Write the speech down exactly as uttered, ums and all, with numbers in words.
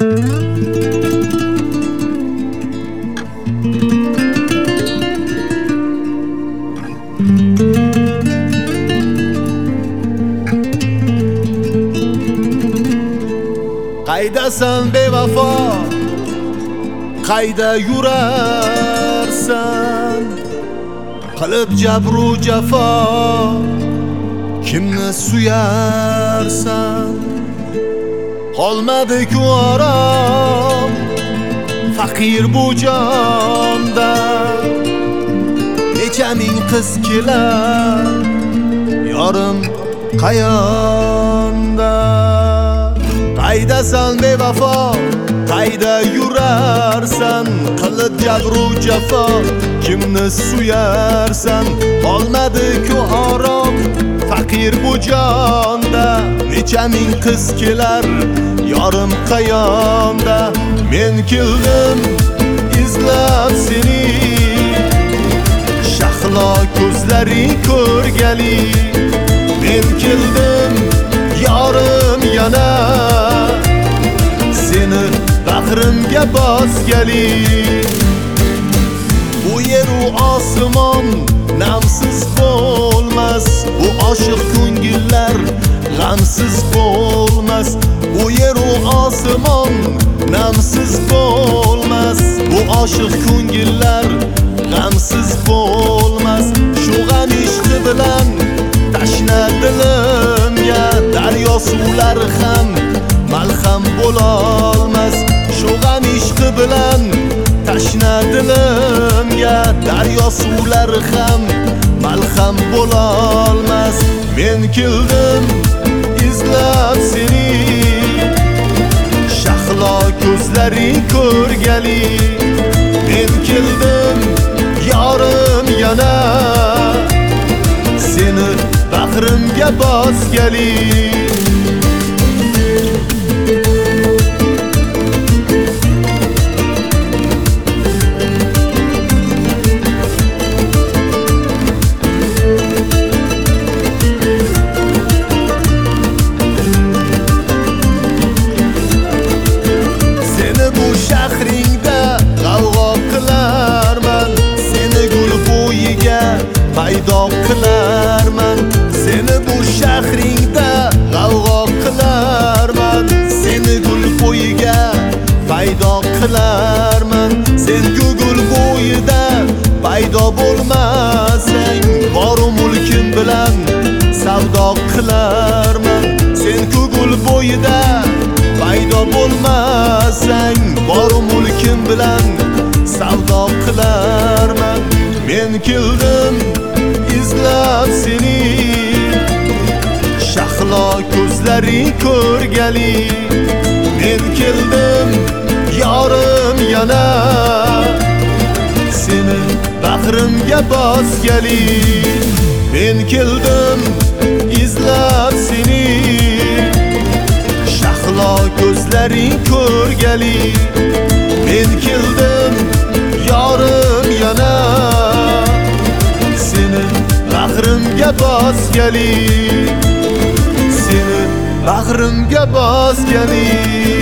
Qaydasan bevafo, qayda yurarsan, qilib jabru jafo, kimni suyarsan? Qolmadi-ku orom, faqir bu jonda, necha ming qiz kelar, yorim qayonda? Qaydasan bevafo, qayda yurarsan, qilib jabru jafo, kimni suyarsan? Qolmadi-ku orom, faqir bu jonda, necha ming qiz kelar, yorim qayonda? Men keldim izlab seni, shahlo ko'zlaring ko'rgali. Men keldim yorim yana, seni bag'rimga bosgali. Bu yer u osmon namsiz bo'lmas, bu oshiq ko'ngillar g'amsiz bo'lmas. Bu yer u osmon namsiz bo'lmas, bu oshiq ko'ngillar g'amsiz bo'lmas. Shu g'am ishqi bilan tashna dilimga daryo suvlari ham malham bo'lolmas. Shu g'am ishqi bilan tashna dilimga daryo suvlari ham malham bo'lolmas. Men keldim izlab seni, shahlo ko'zlaring ko'rgali. Men keldim yorim yana, seni bag'rimga bosgali. Paydo qilarman seni bu shahringda, g'avg'o qilarman seni gul bo'yiga, paydo qilarman. Sen gul bo'yida paydo bo'lmasang, boru mulkim bilan savdo qilarman. Sen gul bo'yida paydo bo'lmasang, boru mulkim bilan savdo qilarman. Men keldim izlab seni, shahlo ko'zlaring ko'rgali. Men keldim yorim yana, seni bag'rimga bosgali. Men keldim izlab seni, shahlo ko'zlaring ko'rgali. Men keldim yorim yana, seni bag'rimga bosgali, seni bag'rimga bosgali.